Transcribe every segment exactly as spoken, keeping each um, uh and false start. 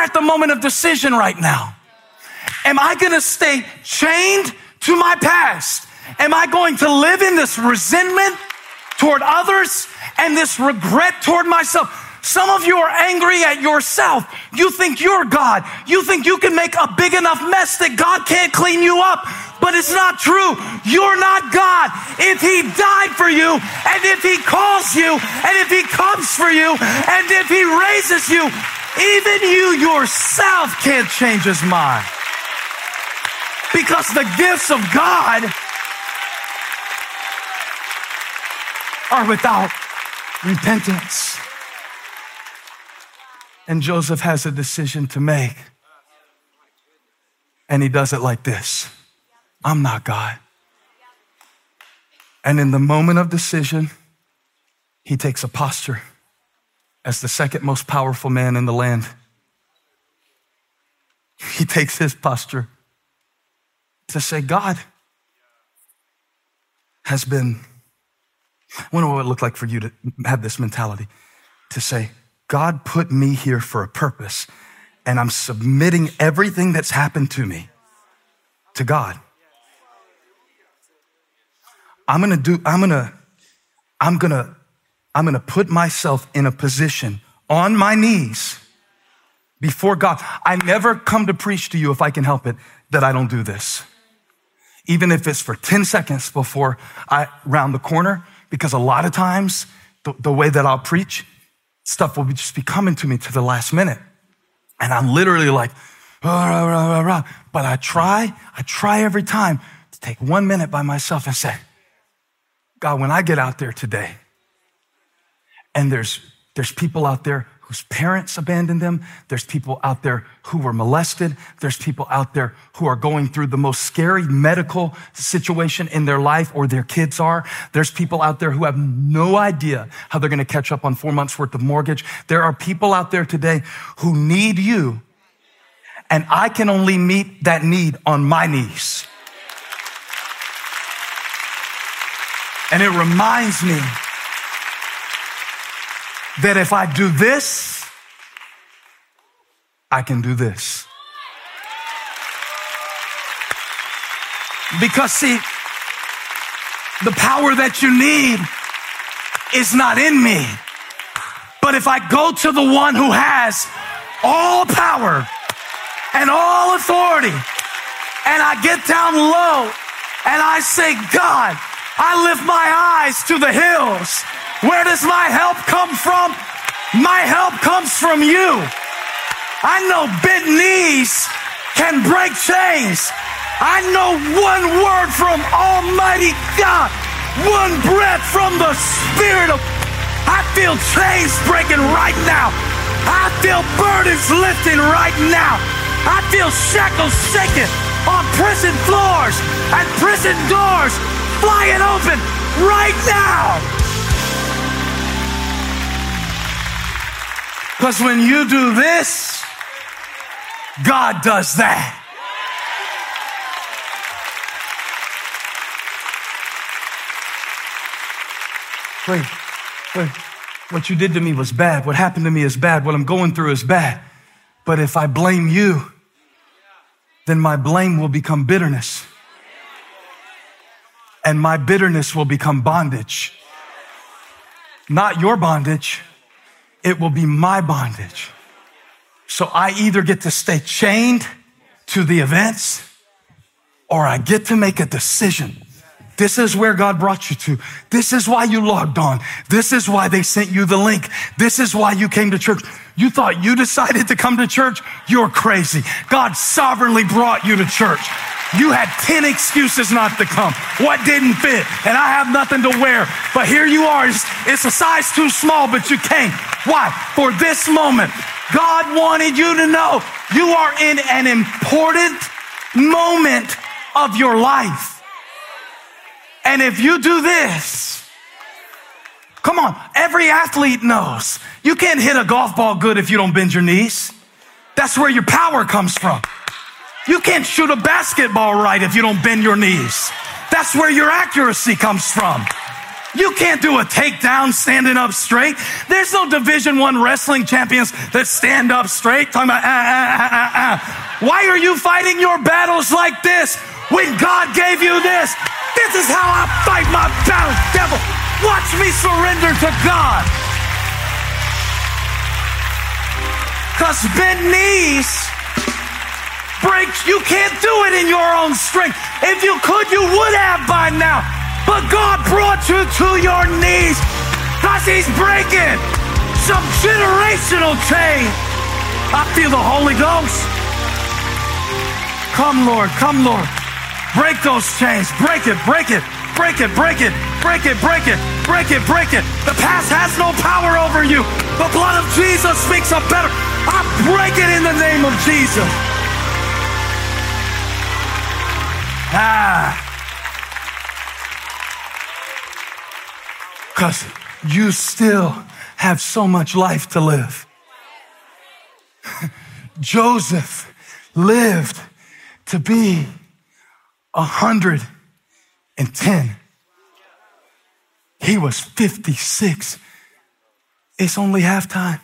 at the moment of decision right now. Am I going to stay chained to my past? Am I going to live in this resentment toward others and this regret toward myself? Some of you are angry at yourself. You think you're God. You think you can make a big enough mess that God can't clean you up. But it's not true. You're not God. If he died for you, and if he calls you, and if he comes for you, and if he raises you, even you yourself can't change his mind. Because the gifts of God are without repentance. And Joseph has a decision to make. And he does it like this. I'm not God. And in the moment of decision, he takes a posture as the second most powerful man in the land. He takes his posture to say, God has been, I wonder what it would look like for you to have this mentality, to say, God put me here for a purpose, and I'm submitting everything that's happened to me to God. I'm gonna do, I'm gonna, I'm gonna, I'm gonna put myself in a position on my knees before God. I never come to preach to you, if I can help it, that I don't do this. Even if it's for ten seconds before I round the corner, because a lot of times the, the way that I'll preach, stuff will be just be coming to me to the last minute. And I'm literally like, rah, rah, rah, rah, rah. But I try, I try every time to take one minute by myself and say, God, when I get out there today, and there's, there's people out there whose parents abandoned them. There's people out there who were molested. There's people out there who are going through the most scary medical situation in their life, or their kids are. There's people out there who have no idea how they're going to catch up on four months worth of mortgage. There are people out there today who need you, and I can only meet that need on my knees. And it reminds me that if I do this, I can do this. Because see, the power that you need is not in me. But if I go to the one who has all power and all authority, and I get down low and I say, God, I lift my eyes to the hills. Where does my help come from? My help comes from you. I know bent knees can break chains. I know one word from Almighty God, one breath from the Spirit of, I feel chains breaking right now. I feel burdens lifting right now. I feel shackles shaking on prison floors and prison doors flying open right now. Because when you do this, God does that. Wait, wait. What you did to me was bad. What happened to me is bad. What I'm going through is bad. But if I blame you, then my blame will become bitterness. And my bitterness will become bondage. Not your bondage. It will be my bondage. So I either get to stay chained to the events, or I get to make a decision. This is where God brought you to. This is why you logged on. This is why they sent you the link. This is why you came to church. You thought you decided to come to church? You're crazy. God sovereignly brought you to church. You had ten excuses not to come. What didn't fit? And I have nothing to wear. But here you are. It's, it's a size too small, but you came. Why? For this moment. God wanted you to know you are in an important moment of your life. And if you do this, come on, every athlete knows you can't hit a golf ball good if you don't bend your knees. That's where your power comes from. You can't shoot a basketball right if you don't bend your knees. That's where your accuracy comes from. You can't do a takedown standing up straight. There's no Division One wrestling champions that stand up straight. Talking about, ah, ah, ah, ah, ah. Why are you fighting your battles like this when God gave you this? This is how I fight my battles, devil. Watch me surrender to God. Because bent knees breaks. You can't do it in your own strength. If you could, you would have by now. But God brought you to your knees because he's breaking some generational chain. I feel the Holy Ghost. Come, Lord. Come, Lord. Break those chains. Break it. Break it. Break it. Break it. Break it. Break it. Break it. Break it. The past has no power over you. The blood of Jesus speaks a better. I break it in the name of Jesus. Ah. Because you still have so much life to live. Joseph lived to be a hundred and ten. He was fifty-six. It's only halftime.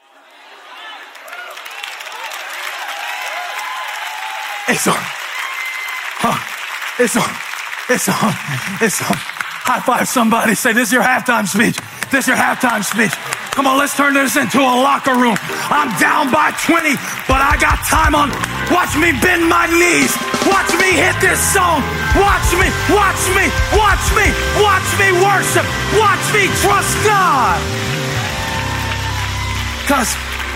It's on. Huh. It's on. It's on. It's on. High five somebody. Say, this is your halftime speech. This is your halftime speech. Come on, let's turn this into a locker room. I'm down by twenty, but I got time on. Watch me bend my knees. Watch me hit this song. Watch me, watch me, watch me, watch me worship. Watch me trust God. Because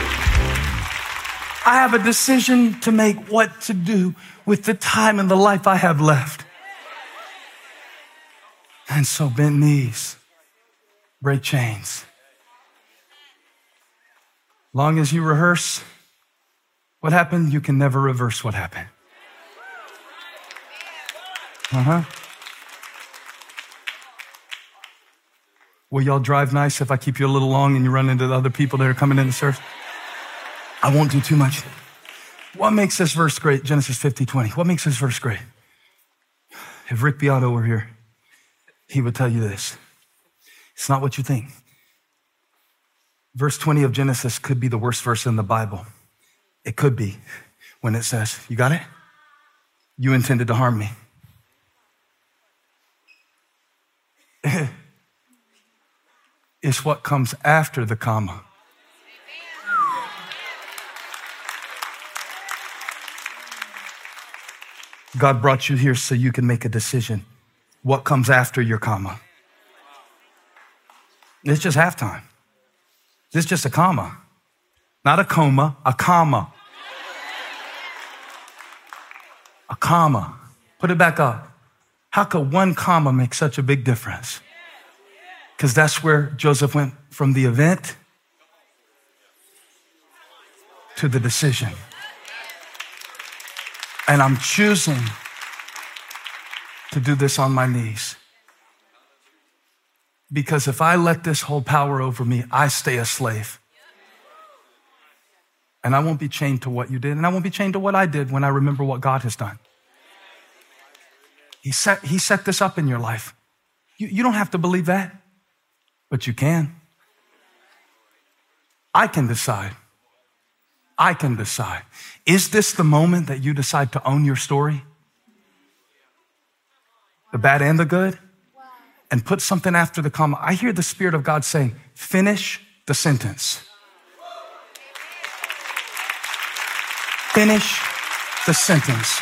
I have a decision to make what to do with the time and the life I have left. And so bend knees, break chains. Long as you rehearse what happened, you can never reverse what happened. Uh-huh. Will y'all drive nice if I keep you a little long and you run into the other people that are coming in the service? I won't do too much. What makes this verse great? Genesis fifty twenty. What makes this verse great? If Rick Beato were here, he would tell you this. It's not what you think. Verse twenty of Genesis could be the worst verse in the Bible. It could be when it says, you got it? You intended to harm me. It's what comes after the comma. God brought you here so you can make a decision. What comes after your comma? It's just halftime. It's just a comma. Not a coma, a comma. A comma. Put it back up. How could one comma make such a big difference? Because that's where Joseph went from the event to the decision. And I'm choosing to do this on my knees. Because if I let this hold power over me, I stay a slave. And I won't be chained to what you did, and I won't be chained to what I did when I remember what God has done. He set, he set this up in your life. You, you don't have to believe that, but you can. I can decide. I can decide. Is this the moment that you decide to own your story? The bad and the good? And put something after the comma. I hear the Spirit of God saying, finish the sentence. Finish the sentence.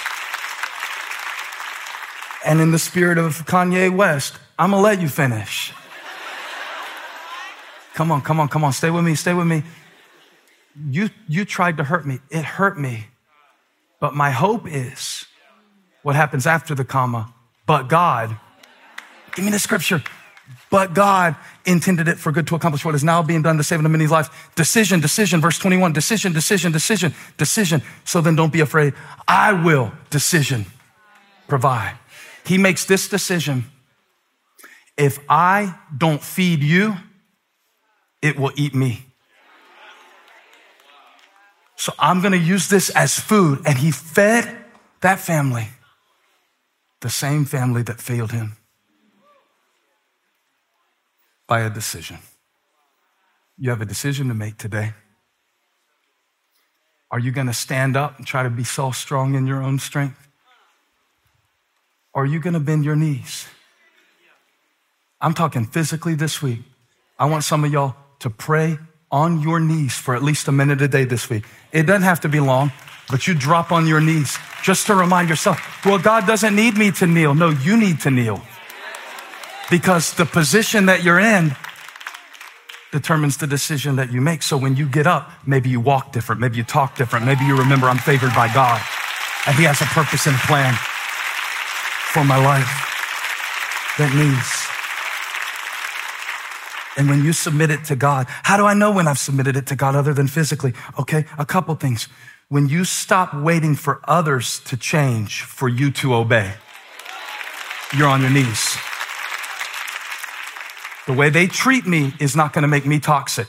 And in the spirit of Kanye West, I'm gonna let you finish. Come on, come on, come on. Stay with me, stay with me. You, you tried to hurt me. It hurt me. But my hope is what happens after the comma. But God, give me the scripture. But God intended it for good to accomplish what is now being done to save the many lives. Decision, decision, verse twenty-one. Decision, decision, decision, decision. So then don't be afraid. I will, decision, provide. He makes this decision. If I don't feed you, it will eat me. So I'm going to use this as food. And he fed that family, the same family that failed him. by a decision. You have a decision to make today. Are you going to stand up and try to be so strong in your own strength? Or are you going to bend your knees? I'm talking physically this week. I want some of y'all to pray on your knees for at least a minute a day this week. It doesn't have to be long, but you drop on your knees just to remind yourself, well, God doesn't need me to kneel. No, you need to kneel. Because the position that you're in determines the decision that you make. So when you get up, maybe you walk different, maybe you talk different, maybe you remember I'm favored by God and he has a purpose and plan for my life. That means, and when you submit it to God, how do I know when I've submitted it to God other than physically? Okay, a couple things. When you stop waiting for others to change for you to obey, you're on your knees. The way they treat me is not going to make me toxic.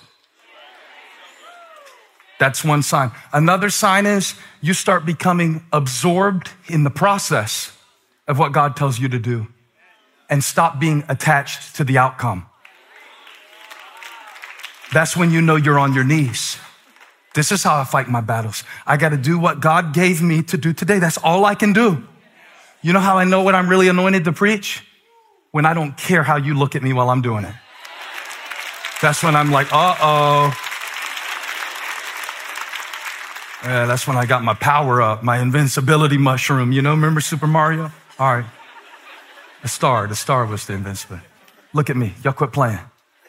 That's one sign. Another sign is you start becoming absorbed in the process of what God tells you to do and stop being attached to the outcome. That's when you know you're on your knees. This is how I fight my battles. I got to do what God gave me to do today. That's all I can do. You know how I know what I'm really anointed to preach? When I don't care how you look at me while I'm doing it. That's when I'm like, uh-oh. Yeah, that's when I got my power up, my invincibility mushroom. You know, remember Super Mario? All right. The star, the star was the invincibility. Look at me. Y'all quit playing.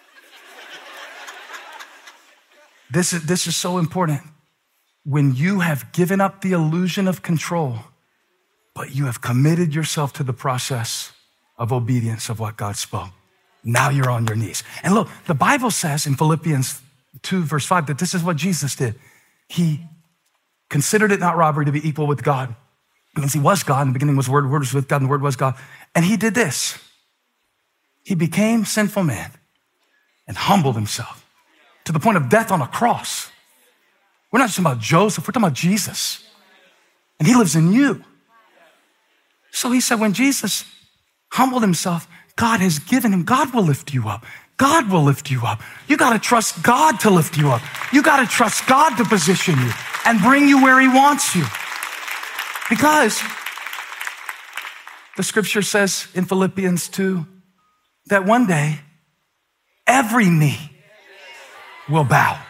This is, this is so important. When you have given up the illusion of control, but you have committed yourself to the process of obedience of what God spoke. Now you're on your knees. And look, the Bible says in Philippians two, verse five, that this is what Jesus did. He considered it not robbery to be equal with God. Because he was God. In the beginning was the Word, the Word was with God, and the Word was God. And he did this. He became sinful man and humbled himself to the point of death on a cross. We're not just talking about Joseph, we're talking about Jesus. And he lives in you. So he said when Jesus humbled himself, God has given him. God will lift you up. God will lift you up. You got to trust God to lift you up. You got to trust God to position you and bring you where he wants you. Because the scripture says in Philippians two that one day every knee will bow.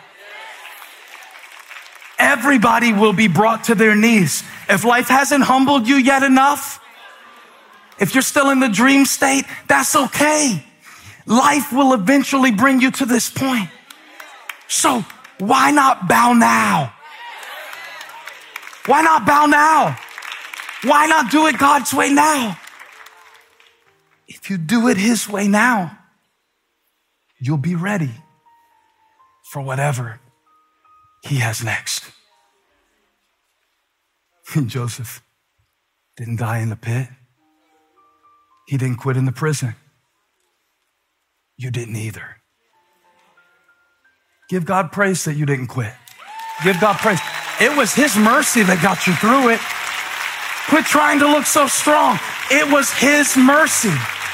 Everybody will be brought to their knees. If life hasn't humbled you yet enough, if you're still in the dream state, that's okay. Life will eventually bring you to this point. So why not bow now? Why not bow now? Why not do it God's way now? If you do it his way now, you'll be ready for whatever he has next. Joseph didn't die in the pit. He didn't quit in the prison. You didn't either. Give God praise that you didn't quit. Give God praise. It was his mercy that got you through it. Quit trying to look so strong. It was his mercy.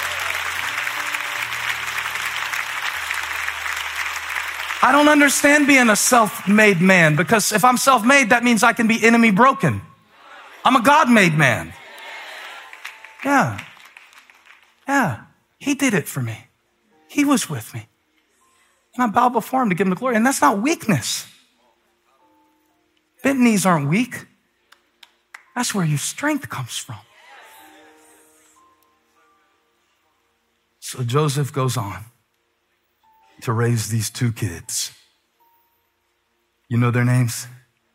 I don't understand being a self-made man, because if I'm self-made, that means I can be enemy broken. I'm a God-made man. Yeah. Yeah. He did it for me. He was with me. And I bow before him to give him the glory. And that's not weakness. Bent knees aren't weak. That's where your strength comes from. So Joseph goes on to raise these two kids. You know their names?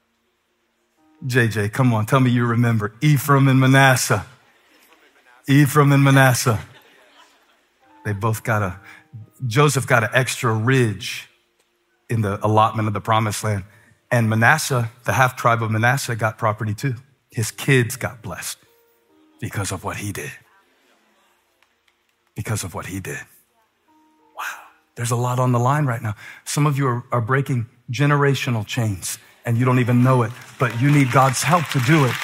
J J, come on, tell me you remember. Ephraim and Manasseh. Ephraim and Manasseh. They both got a, Joseph got an extra ridge in the allotment of the promised land. And Manasseh, the half tribe of Manasseh, got property too. His kids got blessed because of what he did. Because of what he did. Wow. There's a lot on the line right now. Some of you are, are breaking generational chains and you don't even know it, but you need God's help to do it.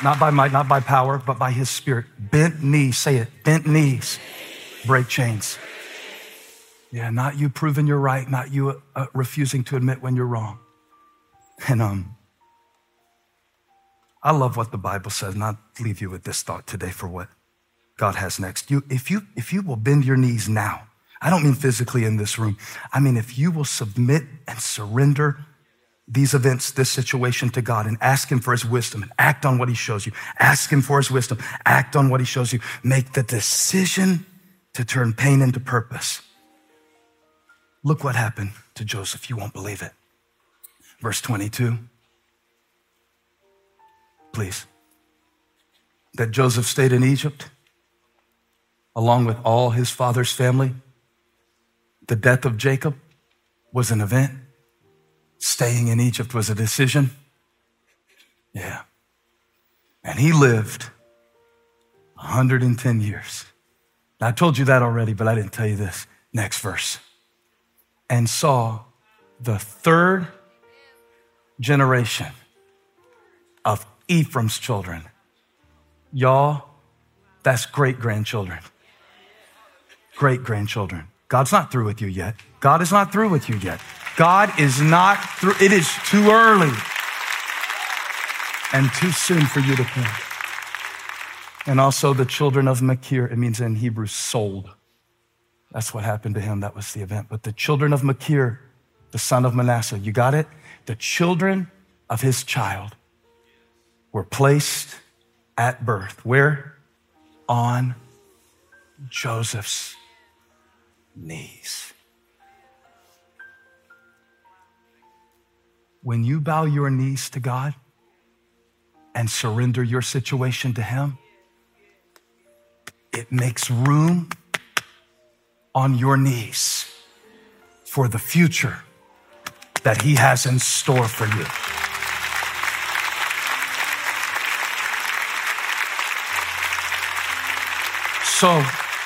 Not by might, not by power, but by his spirit. Bent knees, say it, bent knees, break chains. Yeah, not you proving you're right, not you uh, refusing to admit when you're wrong. And um, I love what the Bible says, and I'll leave you with this thought today for what God has next. You, if you, if you will bend your knees now, I don't mean physically in this room. I mean, if you will submit and surrender these events, this situation to God and ask him for his wisdom and act on what he shows you. Ask him for his wisdom, act on what he shows you. Make the decision to turn pain into purpose. Look what happened to Joseph. You won't believe it. Verse twenty-two. Please. That Joseph stayed in Egypt along with all his father's family. The death of Jacob was an event. Staying in Egypt was a decision. Yeah. And he lived one hundred ten years. Now, I told you that already, but I didn't tell you this. Next verse. And saw the third generation of Ephraim's children. Y'all, that's great-grandchildren. Great-grandchildren. God's not through with you yet. God is not through with you yet. God is not through. It is too early and too soon for you to think. And also the children of Machir, it means in Hebrew, sold. That's what happened to him. That was the event. But the children of Machir, the son of Manasseh, you got it? The children of his child were placed at birth. Where? On Joseph's knees. When you bow your knees to God and surrender your situation to him, it makes room on your knees for the future that he has in store for you. So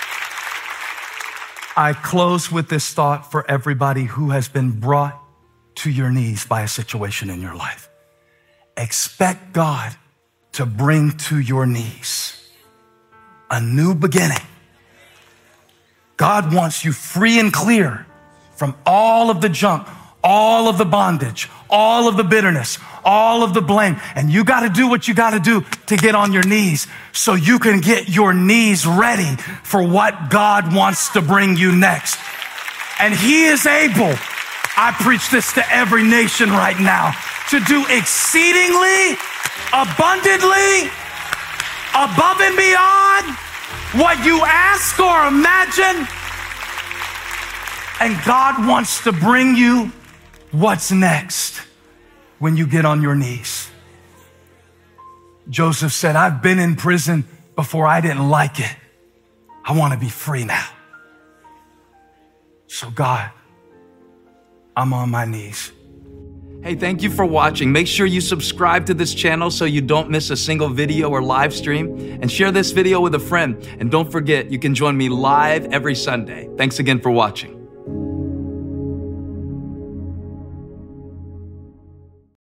I close with this thought for everybody who has been brought to your knees by a situation in your life. Expect God to bring to your knees a new beginning. God wants you free and clear from all of the junk, all of the bondage, all of the bitterness, all of the blame. And you got to do what you got to do to get on your knees so you can get your knees ready for what God wants to bring you next. And he is able, I preach this to every nation right now, to do exceedingly, abundantly, above and beyond what you ask or imagine. And God wants to bring you what's next when you get on your knees. Joseph said, I've been in prison before. I didn't like it. I want to be free now. So God, I'm on my knees. Hey, thank you for watching. Make sure you subscribe to this channel so you don't miss a single video or live stream, and share this video with a friend. And don't forget, you can join me live every Sunday. Thanks again for watching.